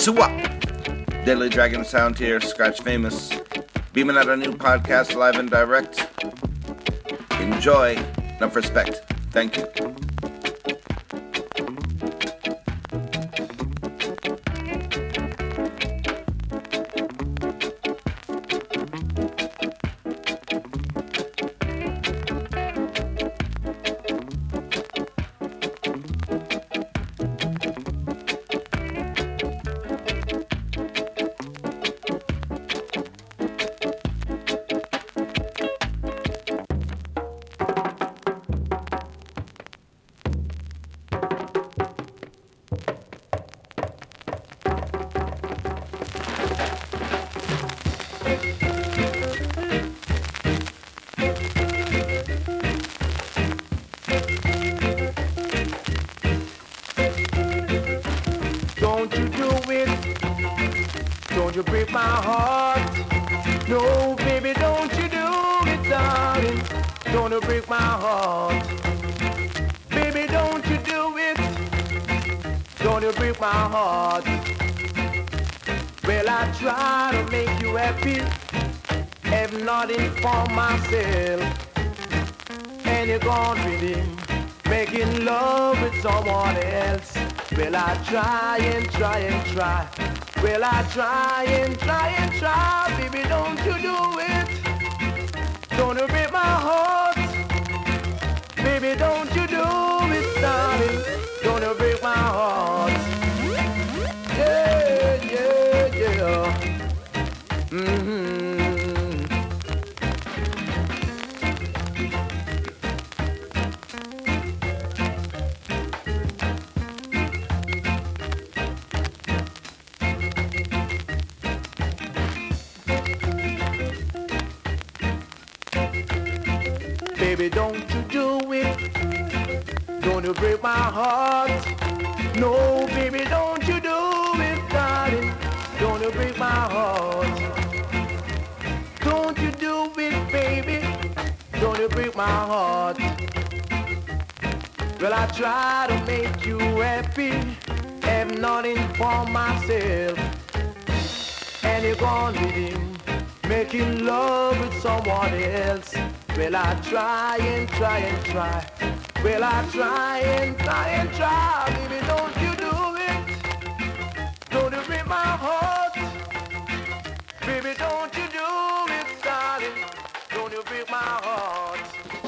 Suwa. Deadly Dragon Sound here, Scratch Famous. Beaming out a new podcast live and direct. Enjoy. Enough respect. Thank you. Baby, don't you do it. Don't you break my heart. No, baby, don't you do it, darling. Don't you break my heart. Don't you do it, baby. Don't you break my heart. Well, I try to make you happy. Have nothing for myself. And you're gone with him, making love with someone else. Well, I try and try and try. Well, I try and try and try. Baby, don't you do it. Don't you break my heart. Baby, don't you do it, darling. Don't you break my heart.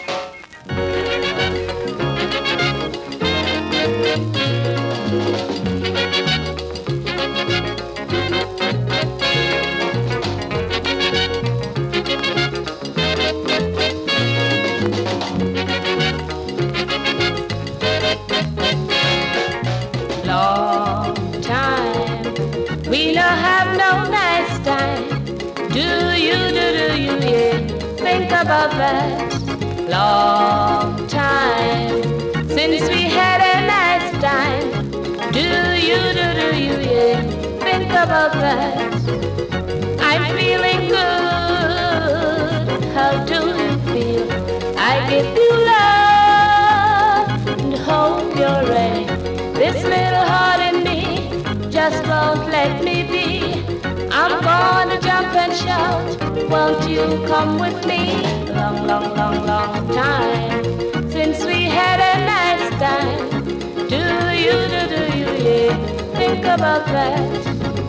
We don't have no nice time. Do you, yeah? Think about that. Long time since we had a nice time. Do you, yeah? Think about that. I'm feeling good. How do you feel? I give you love and hope you're ready. This little heart in me just won't let me be. I'm gonna jump and shout. Won't you come with me? Long, long, long, long time since we had a nice time. Do you, yeah? Think about that.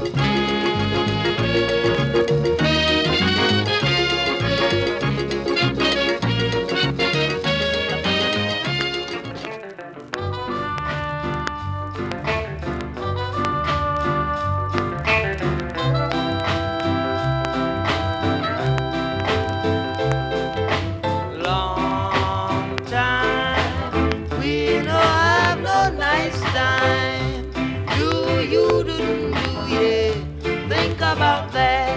About that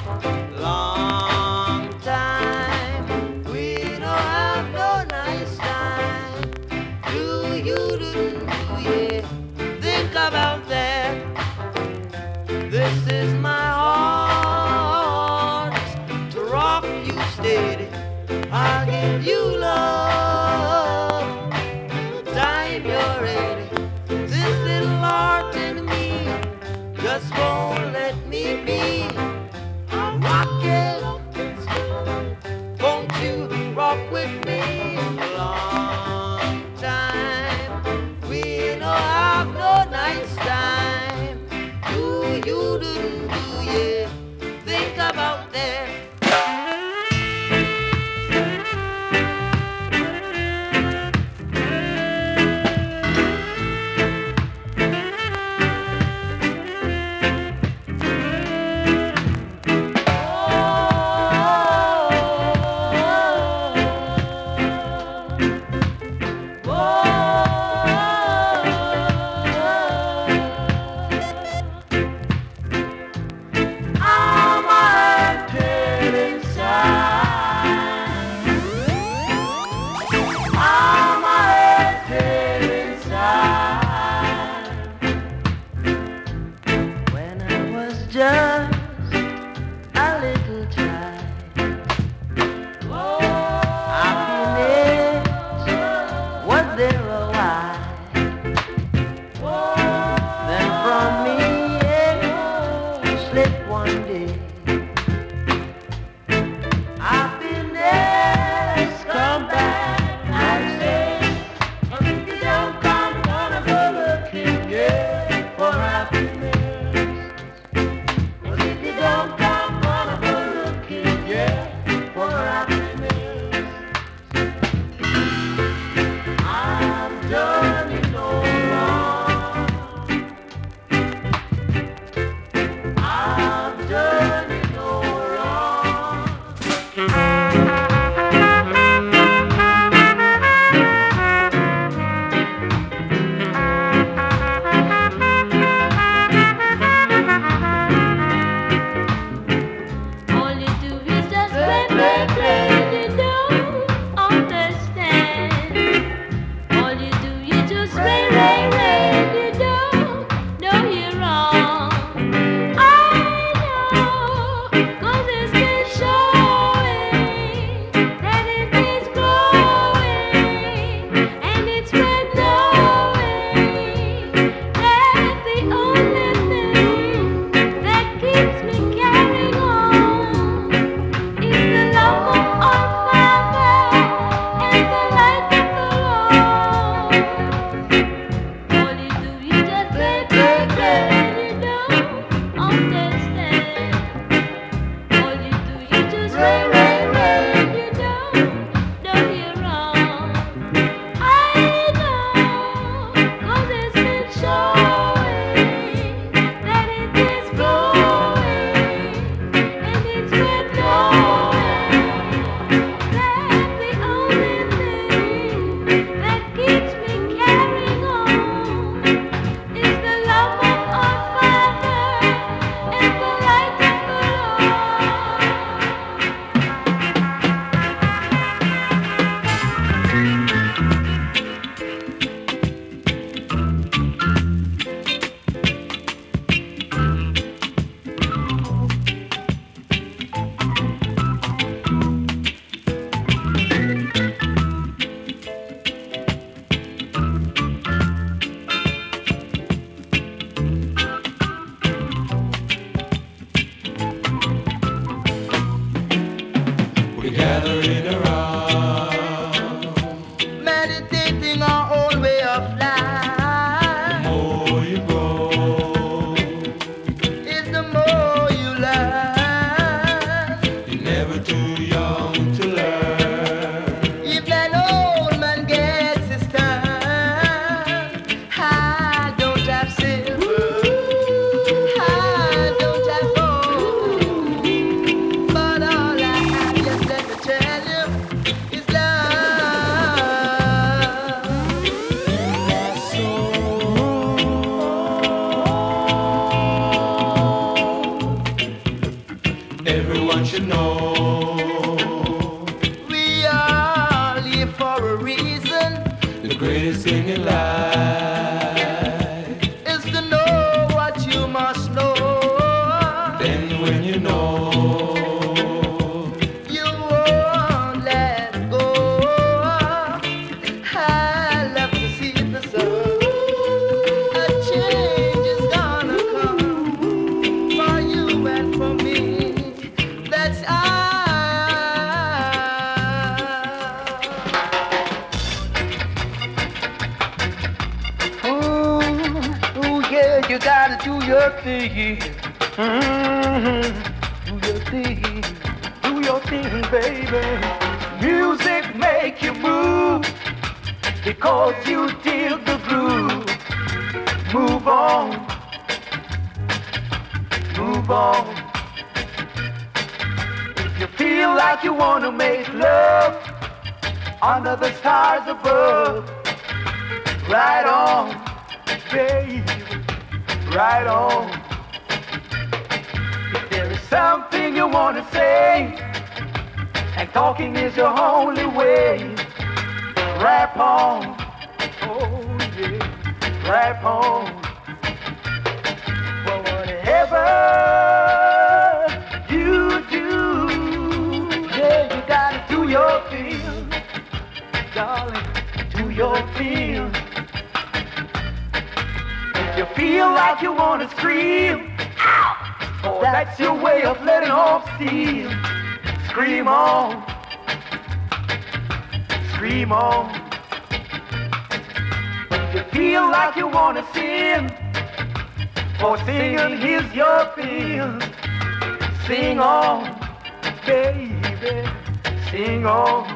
long time, we don't have no nice time. Do you, yeah? Think about that. This is my heart to rock you steady. I'll give you love time you're ready. This little heart in me just won't let me be rocking. Won't you rock with me a long time? We don't have no nice time. Do you think about that? your thing. Do your thing. Do your thing, baby. Music make you move because you dig the groove. Move on. Move on. If you feel like you want to make love under the stars above, right on, baby, right on. If there is something you want to say, and talking is your only way, rap on, oh yeah, rap on. Well, whatever you do, yeah, you gotta do your thing, darling, do your thing. If you feel like you wanna scream, oh, that's your way of letting off steam. Scream on, scream on. If you feel like you wanna sing, for singing is your thing. Sing on, baby, sing on.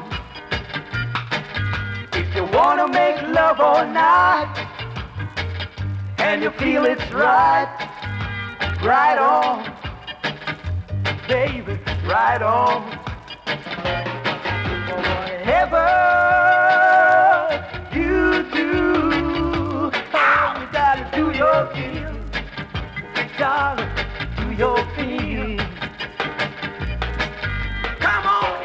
If you wanna make love all night, and you feel it's right, right on, baby, right on. Whatever you do, oh, you gotta do your thing, darling, do your thing. Come on.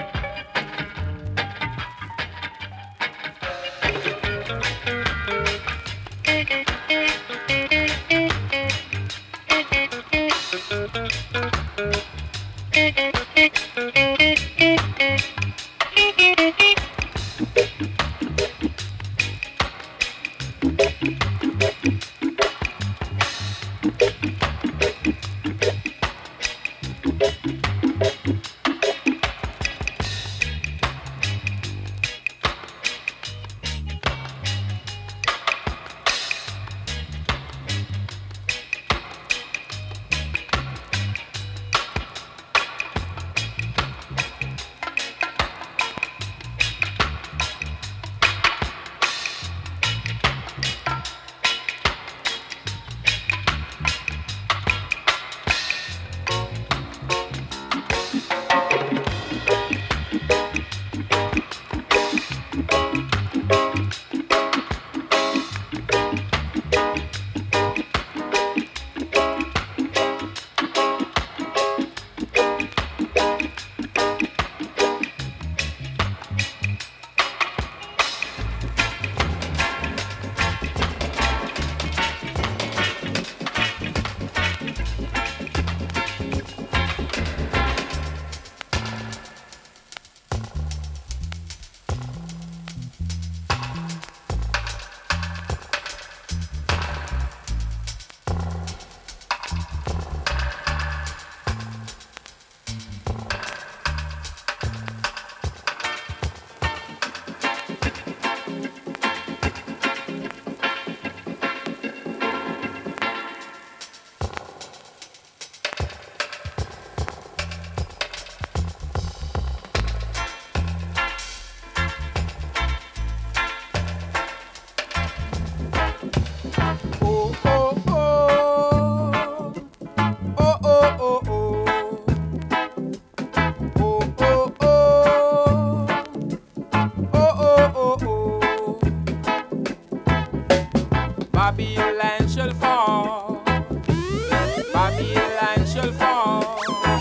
Babylon shall fall. Babylon shall fall.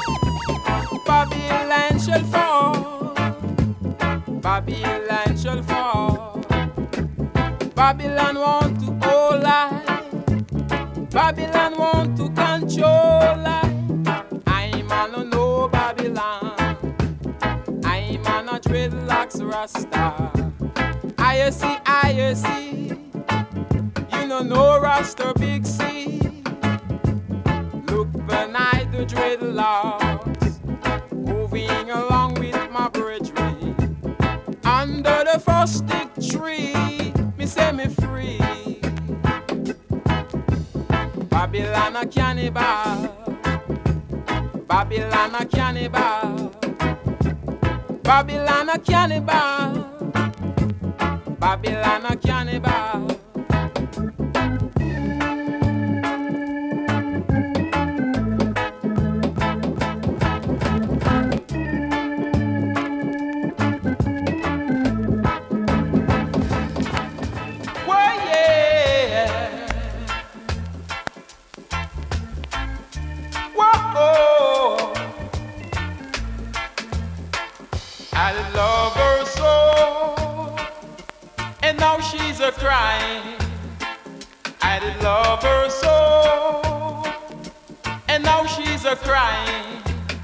Babylon shall fall. Babylon shall fall. Babylon want to hold life. Babylon want to control life. I'm on no Babylon. I'm on a dreadlocks Rasta. I see. You know no Rasta Big C. Look behind the dreadlocks, moving along with my brethren. Under the first thick tree, me say me free. Babylon a cannibal. Babylon a cannibal. Babylon a cannibal. Babylon a cannibal. I love her so, and now she's a crying. I did love her so, and now she's a crying.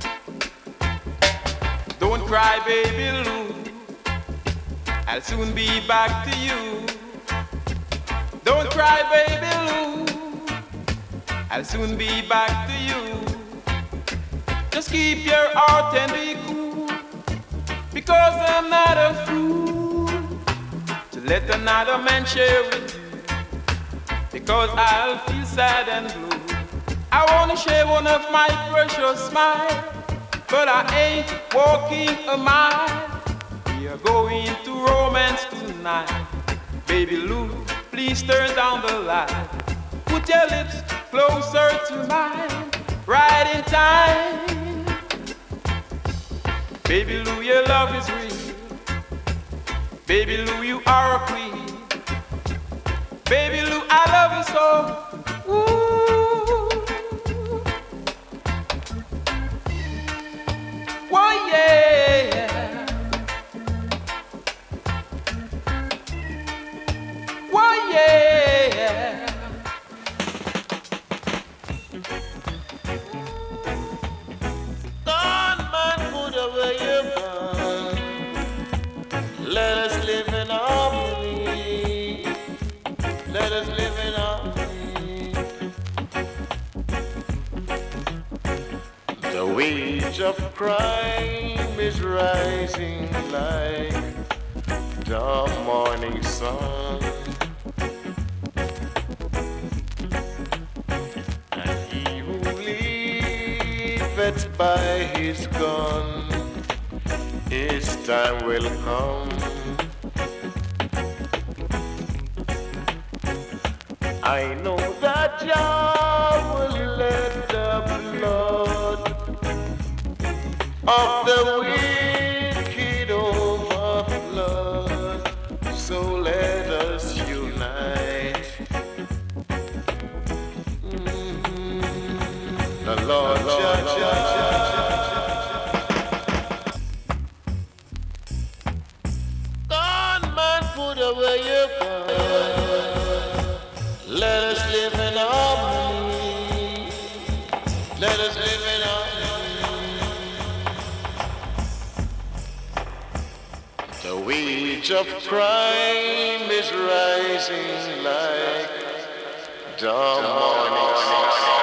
Don't cry, baby Lou, I'll soon be back to you. Don't cry, baby Lou, I'll soon be back to you. Just keep your heart and be cool, because I'm not a fool to let another man share with you, because I'll feel sad and blue. I wanna share one of my precious smiles, but I ain't walking a mile. We are going to romance tonight. Baby Lou, please turn down the light. Put your lips closer to mine, right in time. Baby Lou, your love is real. Baby Lou, you are a queen. Baby Lou, I love you so. Ooh. Whoa, yeah. Whoa, yeah. Let us live in harmony. Let us live in harmony. The wage of crime is rising like the morning sun, and he who liveth by his gun, his time will come. I know that Jah will let the blood of the wicked overflow. So let us unite. The Lord Jah. Put away your gun. Let us live in harmony. Let us live in harmony. The wage of crime is rising like the morning sun.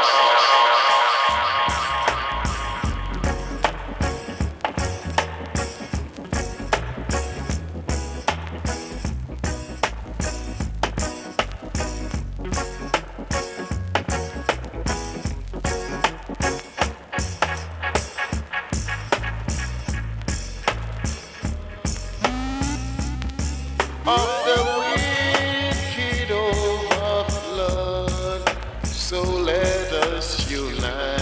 Of the wicked overflow, so let us unite.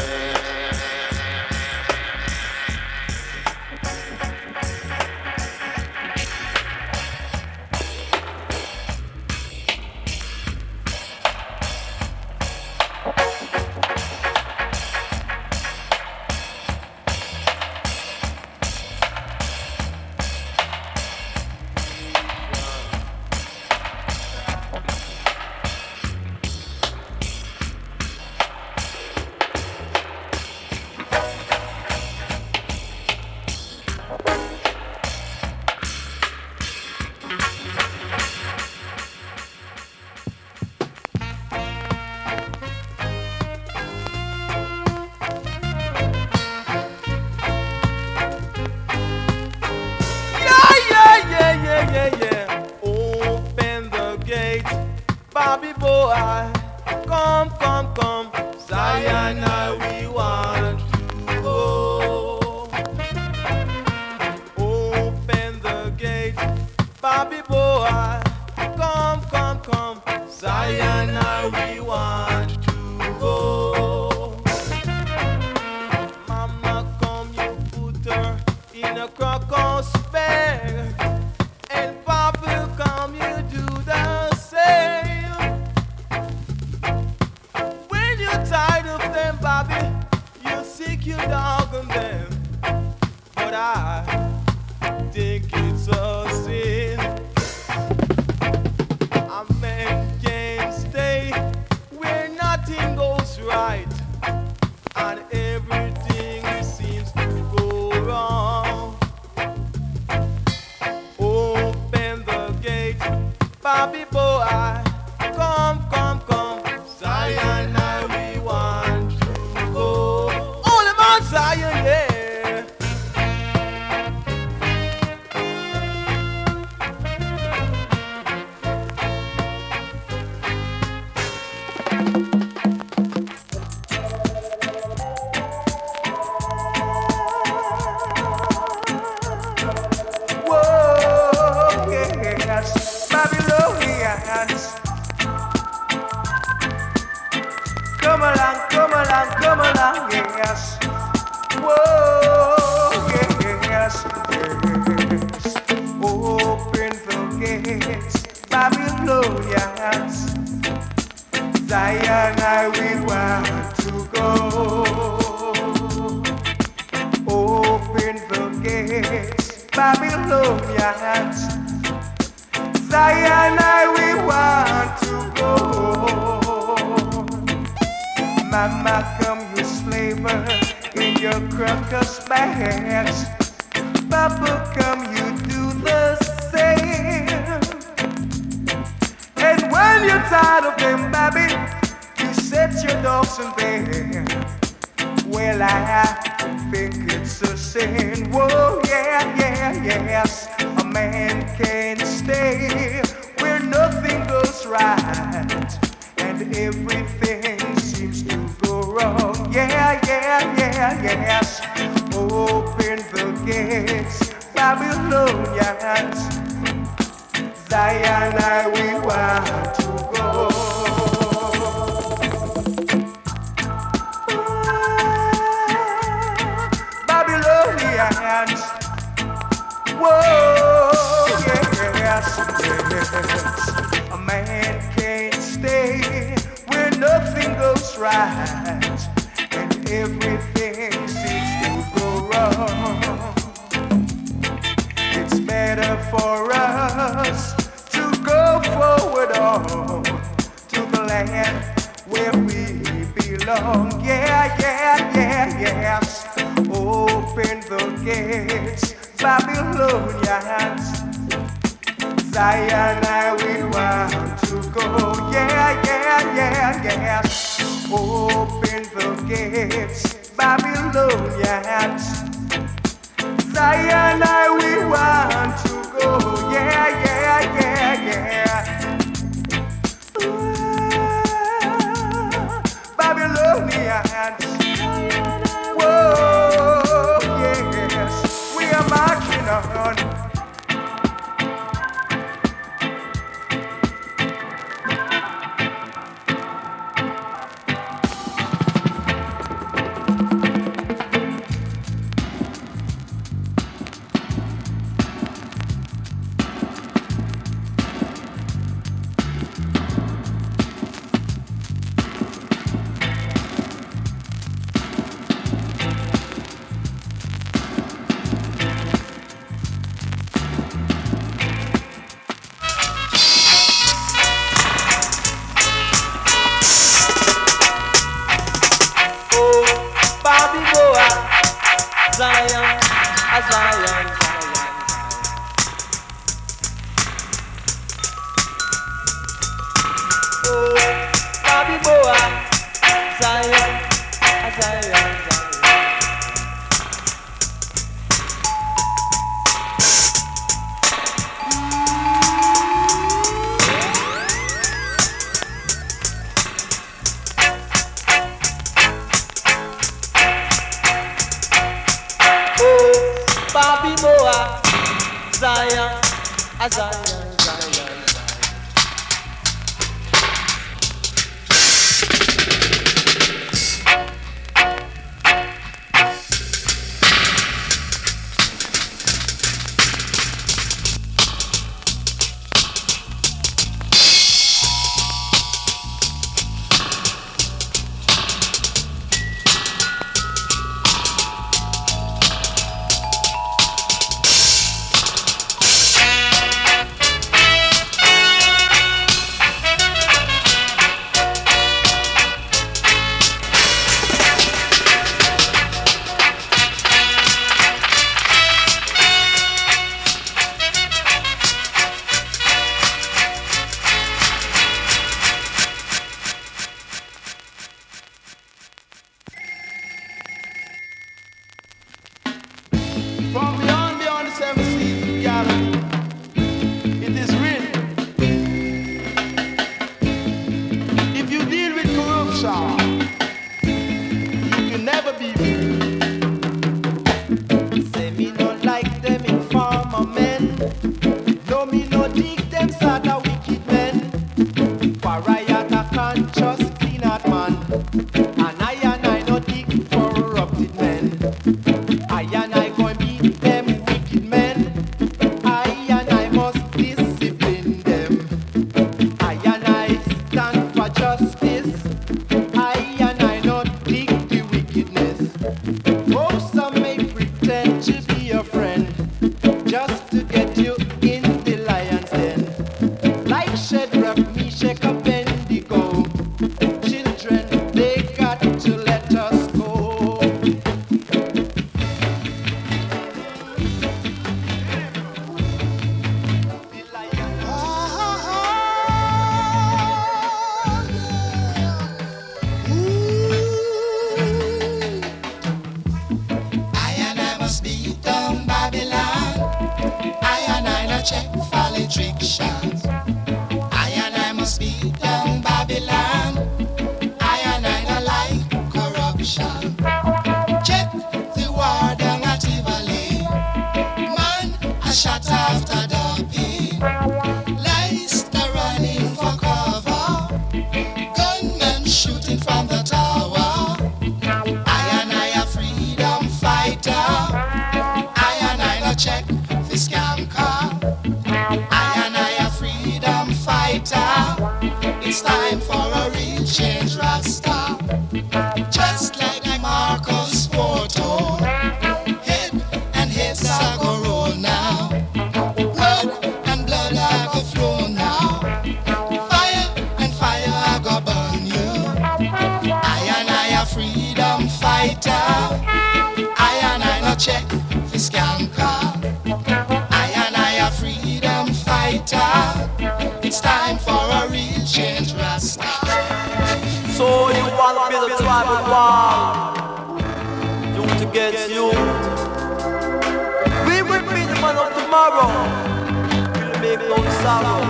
Open the gate, Bobby boy, come, come, come. a crocus bag, and Papa come you do the same. When you're tired of them, Bobby, you seek your dog on them. But I think it's a sin. A man can't stay where nothing goes right, and everything seems to go wrong. Open the gate, Bobby boy, come, come, come. Zion, now we want to go. Only Mount Zion, yeah. Whoa, yes, Babylonians. Come along, come along, come along, yes. Whoa, yes, yes. Open the gates, Babylonians. Zion, I we want to go. Open the gates, Babylonians. Zion, I we want to go. Mama, come you slaver in your crocus bags. Papa, come you do the same. And when you're tired of them, baby, you set your dogs in bed. Well, I think it's a sin. Whoa, yeah, yeah, yes. A man can't stay where nothing goes right, and everything seems to go wrong. Yeah, yeah, yeah, yes. Open the gates, Babylonians. Zion, I we want to go. Babylonians. Whoa, yes, yes. A man can't stay where nothing goes right, and everything seems to go wrong. It's better for us to go forward on to the land where we belong. Yeah, yeah, yeah, yes. Open the gates, Babylonians. Zion, I we want to go. Yeah, yeah, yeah, yes. Open the gates, Babylonians. Zion, I we want to go. Yeah, yeah, yeah, yeah. Babylonians. Whoa, yes, we are marching on. check the skanker. I and I a freedom fighter. It's time for a real change, Rasta. So you wanna be the tribal war? Youth against youth. We will be the man of tomorrow. We'll make no sorrow.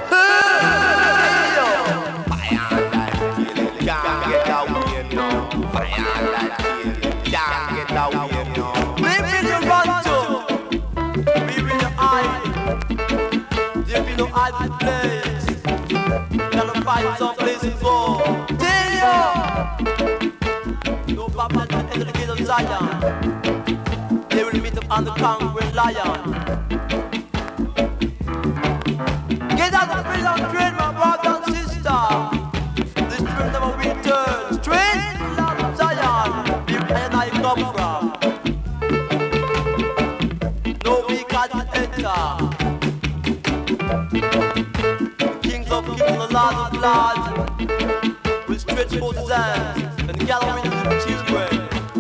Fire that kill, can't get away now. Fire that kill, can't get away now. We will run to, we will hide. There be no hiding place. Gotta find some place to go. Tell you, no problem to enter the gate of Zion. They will meet up on the conquering lion. Get out of prison train, my brother and sister. This dream never returns. Straight to the land of Zion, where I come from. No we can't enter. The kings of kings, the lords of lords, will stretch forth his hands and gather in little children.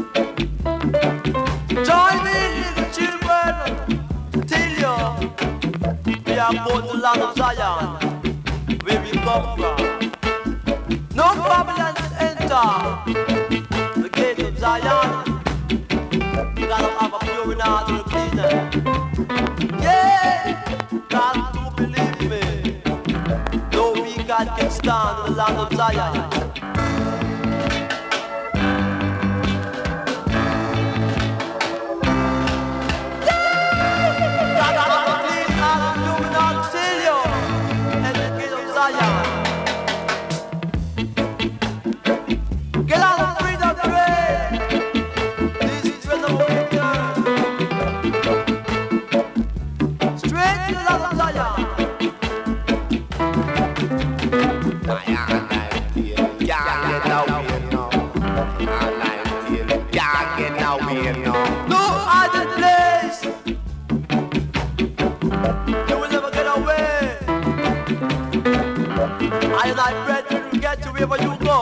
Join me, little children, till you. We are born to the land of Zion, where we come from. No Babylons enter the gate of Zion. You gotta have a pure and heart to the cleaner. Yeah, God do believe me. No weak God can stand in the land of Zion. Get out of freedom train. This is when the return. Straight to the land of Zion. Fire like tail, can't get away now. Fire like tail, can't get away now. No other place. You will never get away. I and I pray to get you wherever you go.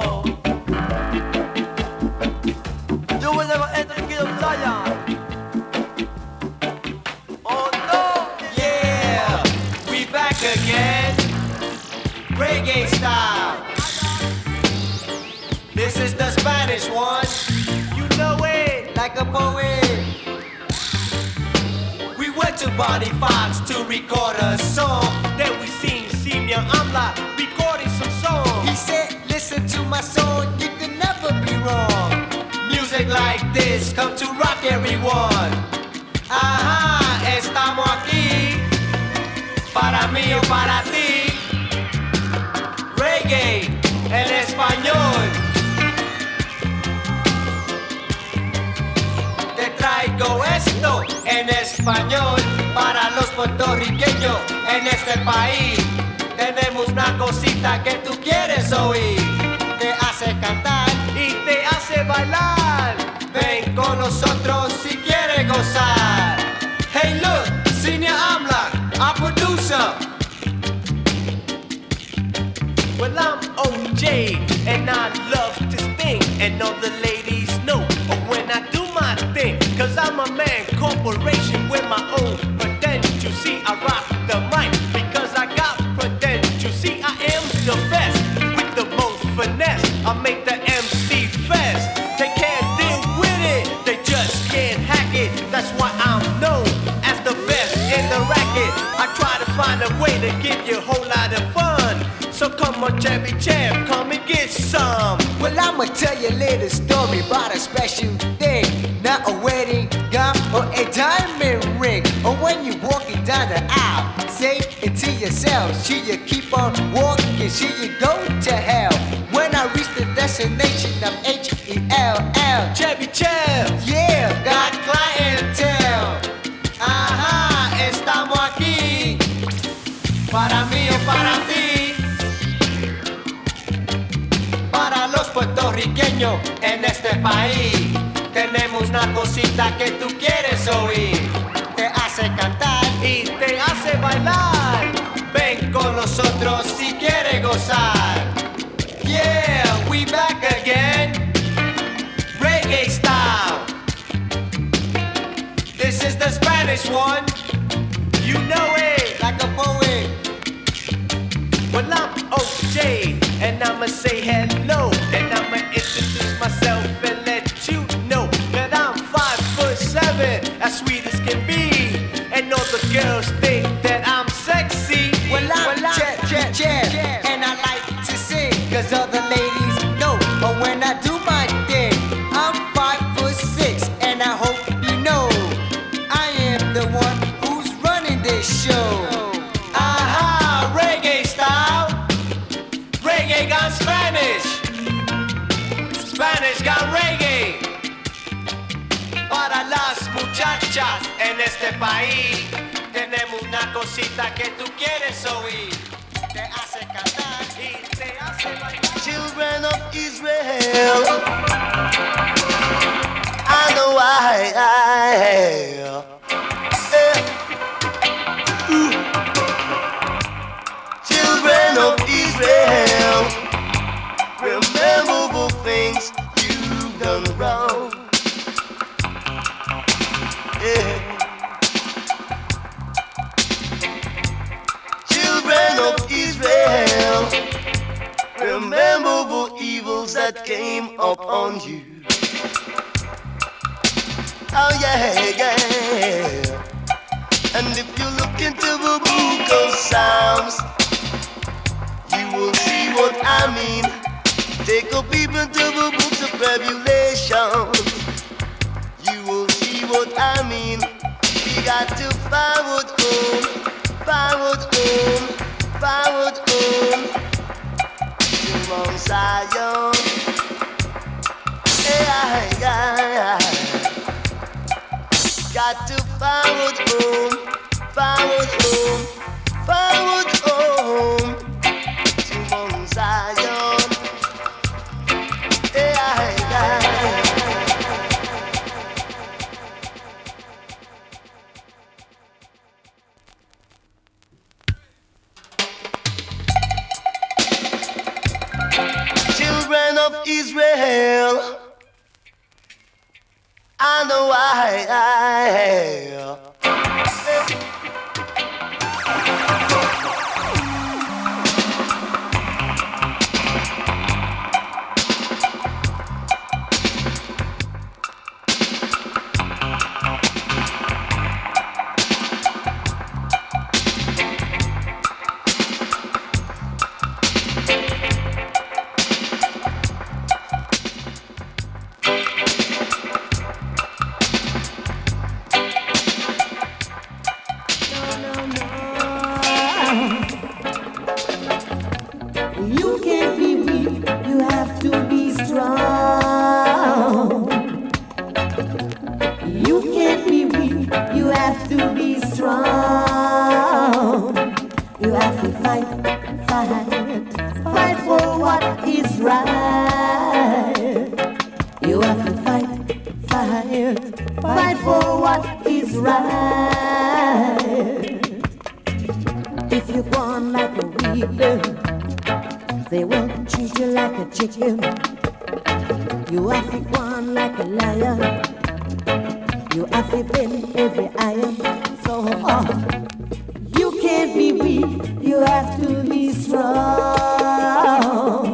You will never enter the gate of Zion. Oh no! Yeah, we back again. Reggae style. This is the Spanish one. You know it like a poet. We went to Bonnie Fox to record a song. Then we seen Senior Amla recording some songs. He said, listen to my song, you can never be wrong. Music like this come to rock everyone. Ajá, estamos aquí. Para mí o para ti. Reggae en español. Te traigo esto en español para los puertorriqueños en este país. Tenemos una cosita que tú quieres oír. Te hace cantar y te hace bailar. Ven con nosotros si quieres gozar. Hey look, Senior Amla, our producer. Well, I'm OJ and I love to sing, and all the ladies know when I do my thing. Cause I'm a man corporation with my own credentials. See, I rock the mic because I got credentials. See, I am the best with the most finesse. I make the MC fast. They can't deal with it, they just can't hack it. That's why I'm known as the best in the racket. I try to find a way to give you a whole lot of fun. So come on, Chevy Champ, come and get some. Well, I'ma tell you a little story about a special thing. Not a wedding gown or a diamond ring. Or when you're walking down the aisle, say it to yourself. Should you keep on walking? Should you go to hell? When I reach the destination of H-E-L-L, Chevy Champ, yeah, got got clientele. Ajá, estamos aquí. Para mí o para ti. Para los puertorriqueños en este país. Tenemos una cosita que tú quieres oír. Te hace cantar y te hace bailar. Ven con nosotros si quieres gozar. Yeah, we back again. Reggae style. This is the Spanish one. You know it. Like a poet. Well, I'm OJ, and I'ma say hello, and I'ma introduce myself and let you know that I'm 5'7", as sweet as can be, and all the girls think that I'm sexy. Well, I'm Jet, and I like to sing, 'cause other ladies know. But when I do my thing, I'm 5'6", and I hope you know I am the one who's running this show. Aha, reggae style. Reggae got Spanish. Spanish got reggae. Para las muchachas en este país, tenemos una cosita que tú quieres oír. Te hace cantar y te hace bailar. Children of Israel, I know why. Children of Israel, remember the things you've done wrong. Children of Israel, remember the evils that came upon you. Oh yeah. And if you look into the book of Psalms, you will see what I mean. Take a peep into the books of Revelation. You will see what I mean. We got to forward home to Mount Zion. Yeah. Got to forward home to Mount Zion. Yeah. Children of Israel, I know why. You can't be weak, you have to be strong. You can't be weak, you have to be strong. You have to fight for what is right. You have to fight for what is right. If you go on like a weed, they won't treat you like a chicken. You have to go on like a lion. You have to bend every iron. So you can't be weak, you have to be strong.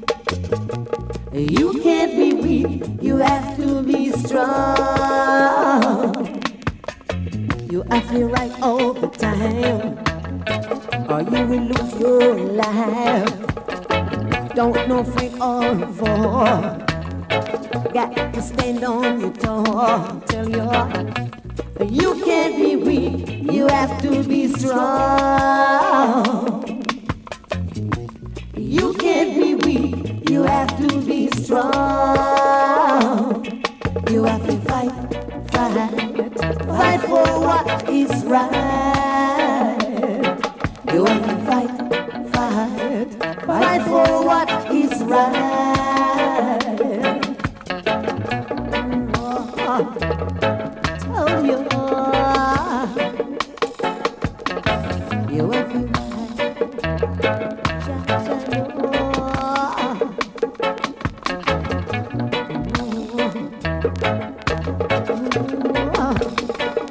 You can't be weak, you have to be strong. You have to right all the time, or you will lose your life. Don't know freak or fall. Got to stand on your toe. Tell you can't be weak, you have to be strong. You can't be weak, you have to be strong. You have to fight for what is right. You have to fight for what is right. Tell you, you have to fight.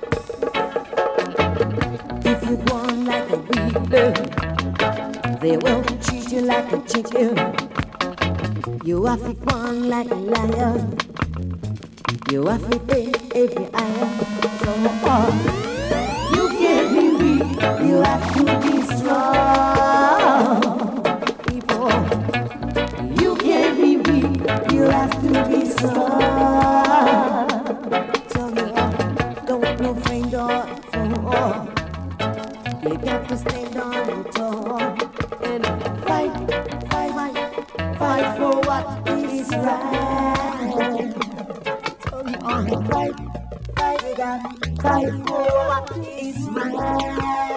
like a chicken. You have to run like a lion. You have to pay every iron. So you can't be weak. You have to be strong. People, you can't be weak. You have to be strong. So don't no friend or foe. You got to stand on your toe and fight for what is right. Fight for what is right.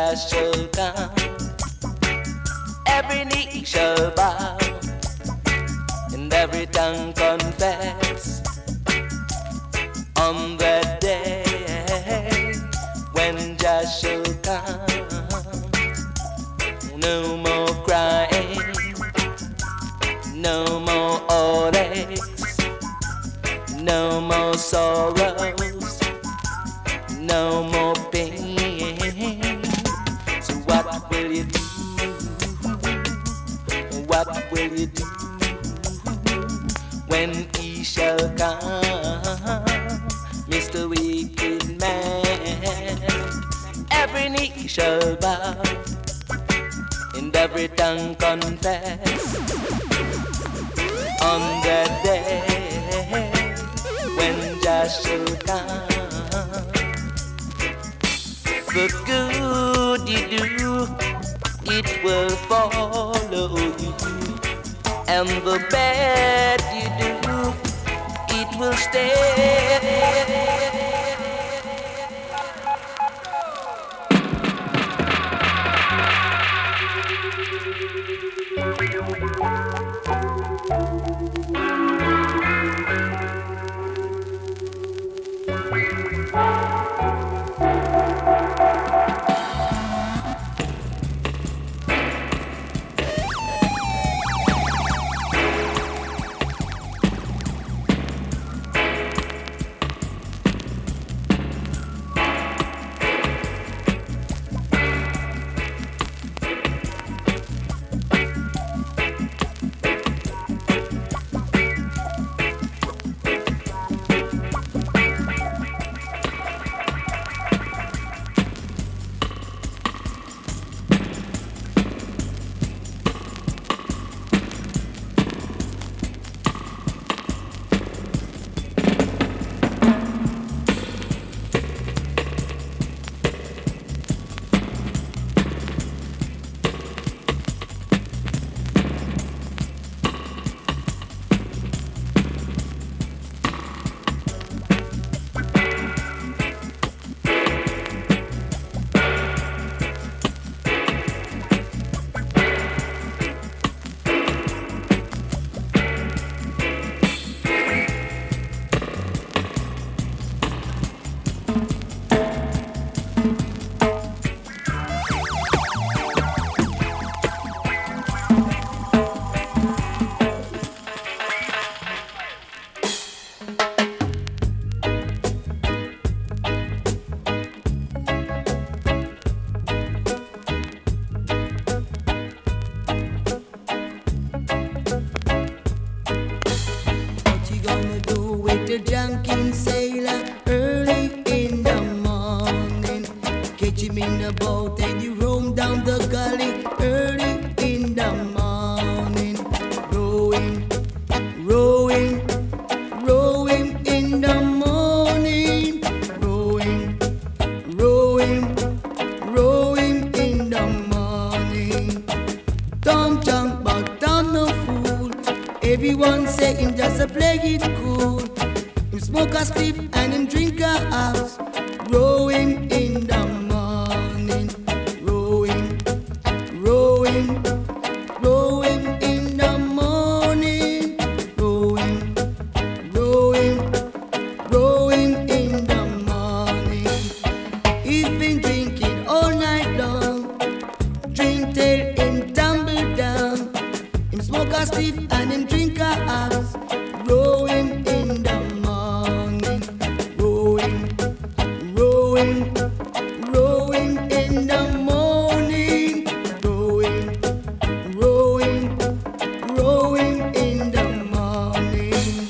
Jah shall come, every knee shall bow, and every tongue confess on that day when Jah shall come. No more crying, no more heartaches, no more sorrows, no more pain. So what will you do? What will you do when he shall come, Mr. Wicked Man? Every knee shall bow, and every tongue confess on that day when Jah shall come. The good you do, it will follow you, and the bad you do, it will stay. Drunken sailor early in the morning, catch him in a boat and you roam down the gully early in the morning, rowing, rowing, rowing in the morning, rowing, rowing, rowing in the morning. Don't jump but don't no fool, everyone say him just a play it cool. Smoke a spliff and him drink a house, rowing in the morning, rowing, rowing, rowing in the morning, rowing, rowing, rowing in the morning. He's been drinking all night long, drink till him tumble down. Him smoke a spliff and him drink a house, rowing in the rowing, rowing in the morning, rowing, rowing, rowing in the morning.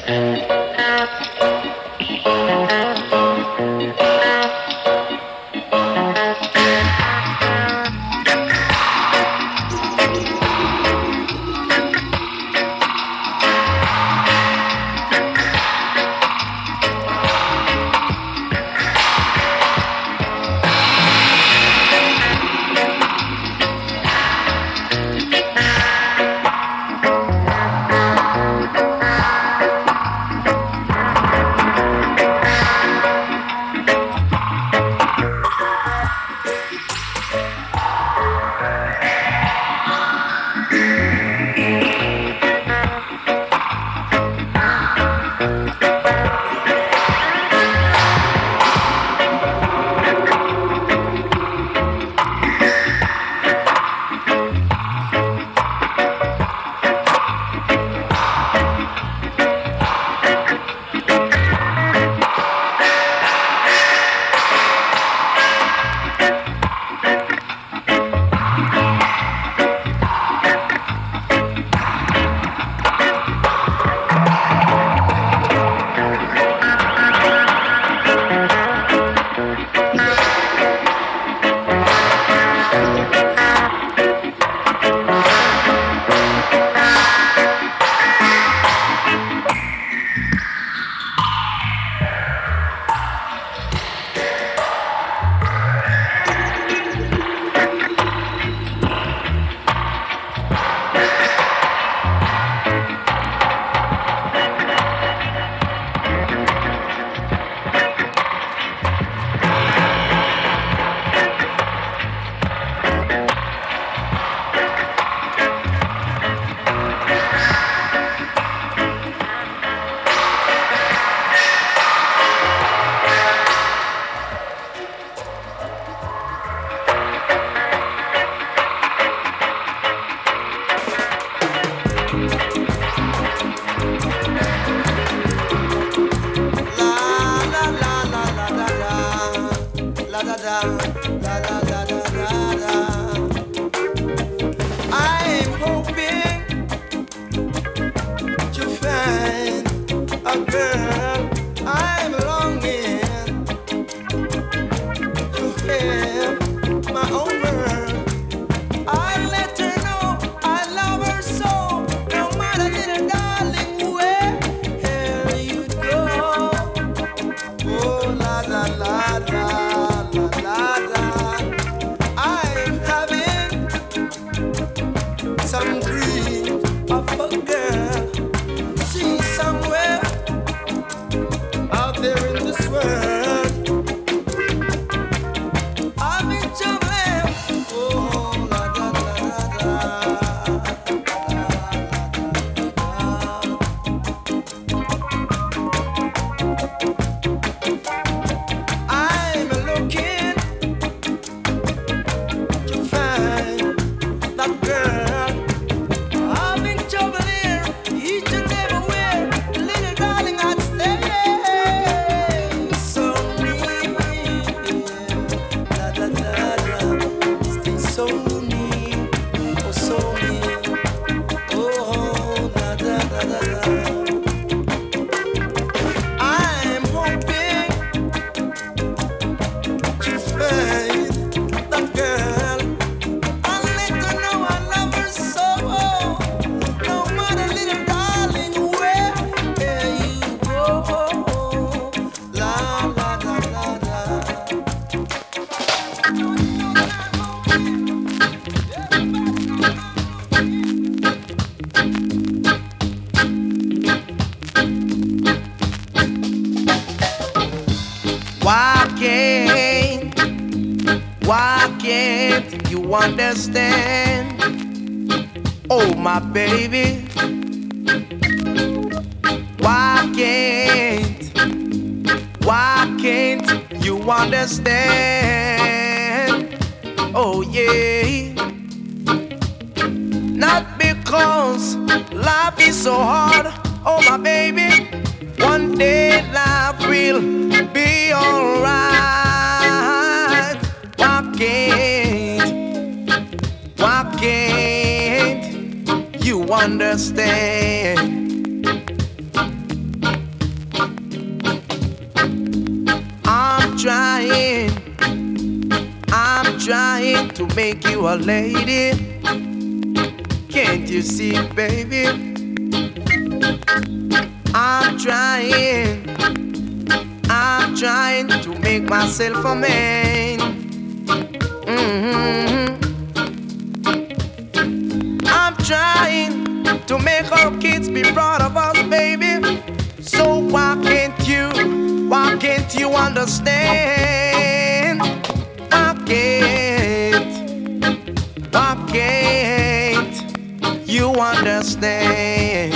I'm hoping to find a girl. I'm longing to have my own world. I let her know I love her so. No matter, little darling, where you go. Oh, la la la la la la. I'm having some dream of a girl. She's somewhere out there in this world. I'm in trouble. Oh, la la la la. I'm looking to find that girl. I'm in trouble here, each and everywhere. Little darling, I'd stay so near. La la la la, stay so near, oh so near. Oh la la la la la. I'm hoping to find that girl. I'll let her know I love her so. No matter, little darling, where you go. La la la la la. Why can't you understand? Oh, my baby. Why can't you understand? Oh, yeah. Not because life is so hard, oh, my baby. One day life will be alright. Why can't you understand? to make you a lady. Can't you see, baby? I'm trying to make myself a man. I'm trying to make our kids be proud of us, baby. So why can't you understand? Why can't you understand?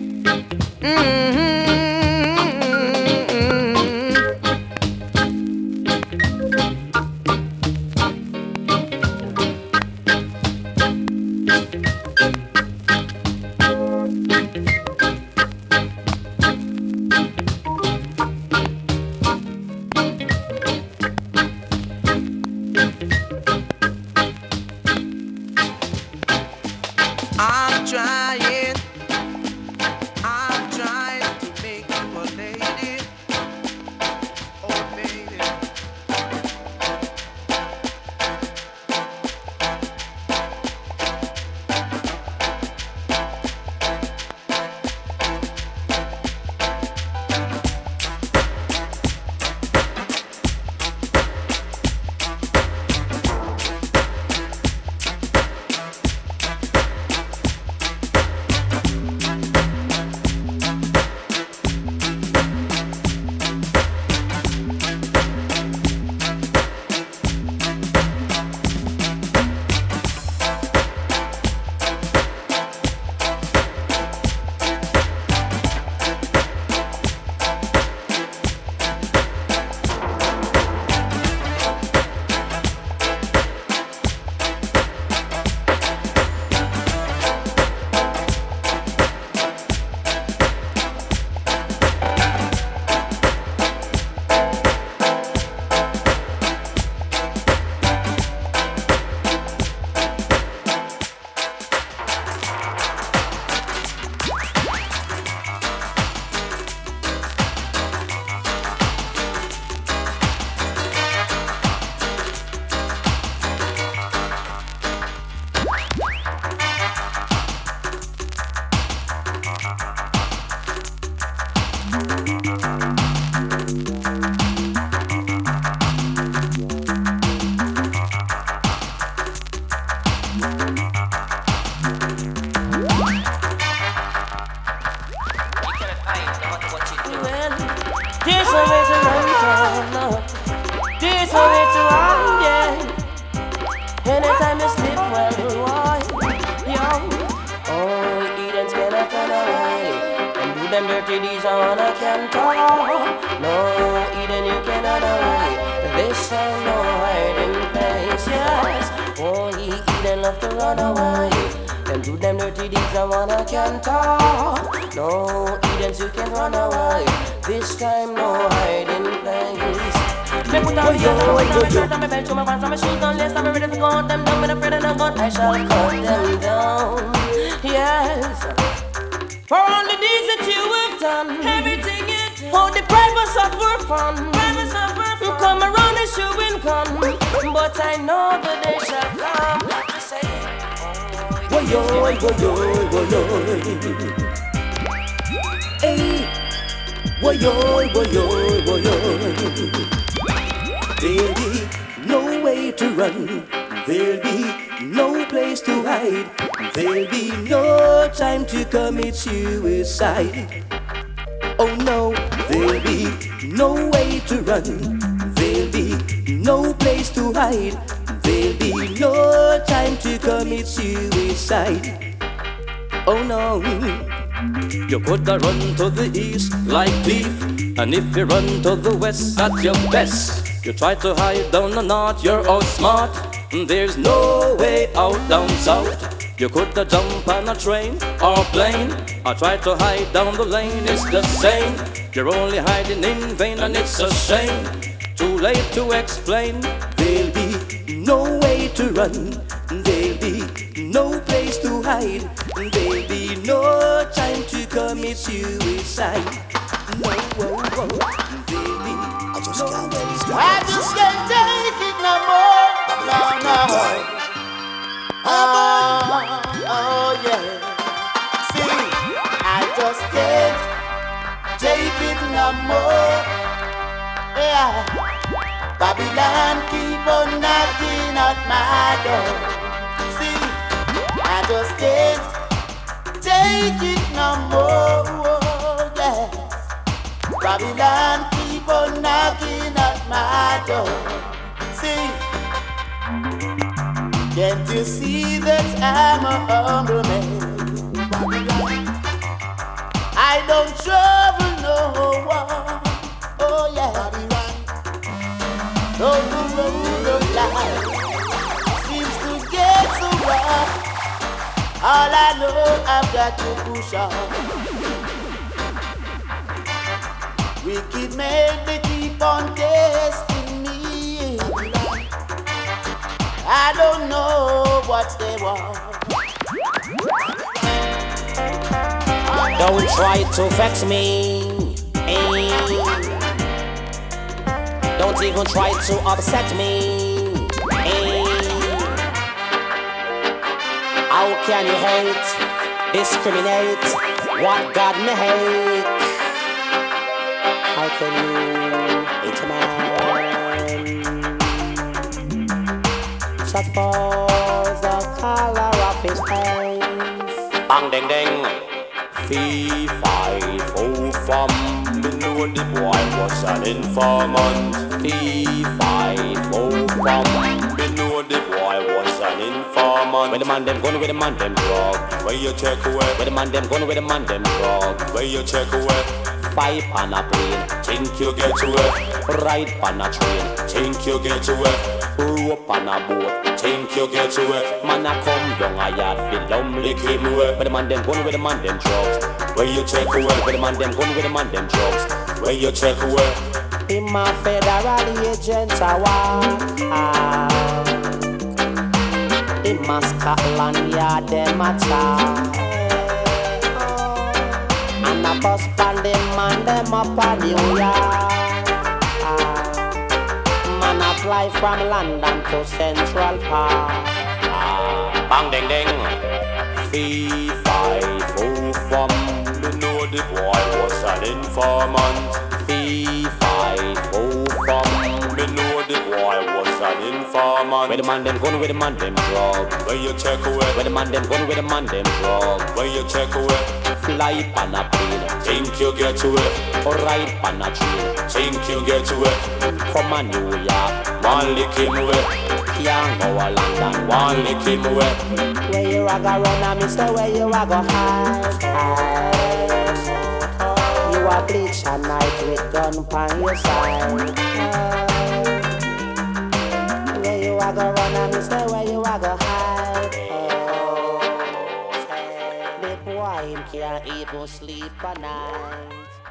I'm trying to make you a lady. Oh, baby. Anytime you sleep well, why? Yo, oh, Eden's gonna turn away and do them dirty deeds on a cantor. No, Eden, you cannot away. This ain't no hiding place, yes. Only Eden love to run away and do them dirty deeds on a cantor. No, Eden, you can run away. This time, no hiding place. Me put on the other one, my shirt and my belt, show my pants and my shoes, unless I'm ready to cut them down. Me afraid of no gun, I shall cut them down. Yes, for all the deeds that you have done, everything you do, all the private suffer fun, come around and showing gun, but I know the day shall come. I say, woyo, woyo, woyo, hey, woyo, woyo, woyo. There'll be no way to run, there'll be no place to hide, there'll be no time to commit suicide. Oh no, there'll be no way to run, there'll be no place to hide, there'll be no time to commit suicide. Oh no, you coulda run to the east like thief, and if you run to the west at your best. You try to hide down the north, you're outsmart. There's no way out down south. You coulda jump on a train or plane, or try to hide down the lane, it's the same. You're only hiding in vain and it's a shame. Too late to explain. There'll be no way to run, there'll be no place to hide, there'll be no time to commit suicide. No, there'll be I just can't take it no more. No, no. more. Yeah. Babylon keep on knocking at my door. See, I just can't take it no more. Yeah. Babylon keep on knocking at my door. See, can't you see that I'm a humble man? I don't trouble no one. Oh yeah. Though the road of life seems to get so rough, all I know I've got to push on. Wicked men, they keep on testing me. I don't know what they want. Don't try to vex me. Don't even try to upset me. How can you hate, discriminate what God made? How can you hate a man just for the color of his face? Bang ding ding, fee five oh from me know the boy was an informant. Fee five oh from me know the boy was an informant. Where the man them gone, where the man them drug, where you check away? Where the man them gone, where the man them drug, where you check away? Five on a plane, think you get away. Ride on a train, think you get away. Rope on a boat, think you get away. Man a come down a yard, feel dumb, lick him away. Where the man them gone, where the man them drugs, where you check away? Where the man them gone, where the man them drugs, where you check away? In my federal agent I want. In my Scotland yard them a talk. And a bus pan them and them up a New York. Man a fly from London to Central Park. Bang ding ding, fee five oh from me know the boy was an informant. Fee five oh from me know the boy was an informant. Where the man them gone, where the man them drug, where you check away? Where the man them gone, where the man them drug, where you check away? Fly on a plane, think you get away. Ride on a train, think you get away. Come a New York, one lick him away. Can't go a London, one lick him away. Where you a go run a mister, where you a go hide? You a bleach a night with gun pon your side. Where you a go run a mister, where you a go hide? The boy him can't even sleep at night.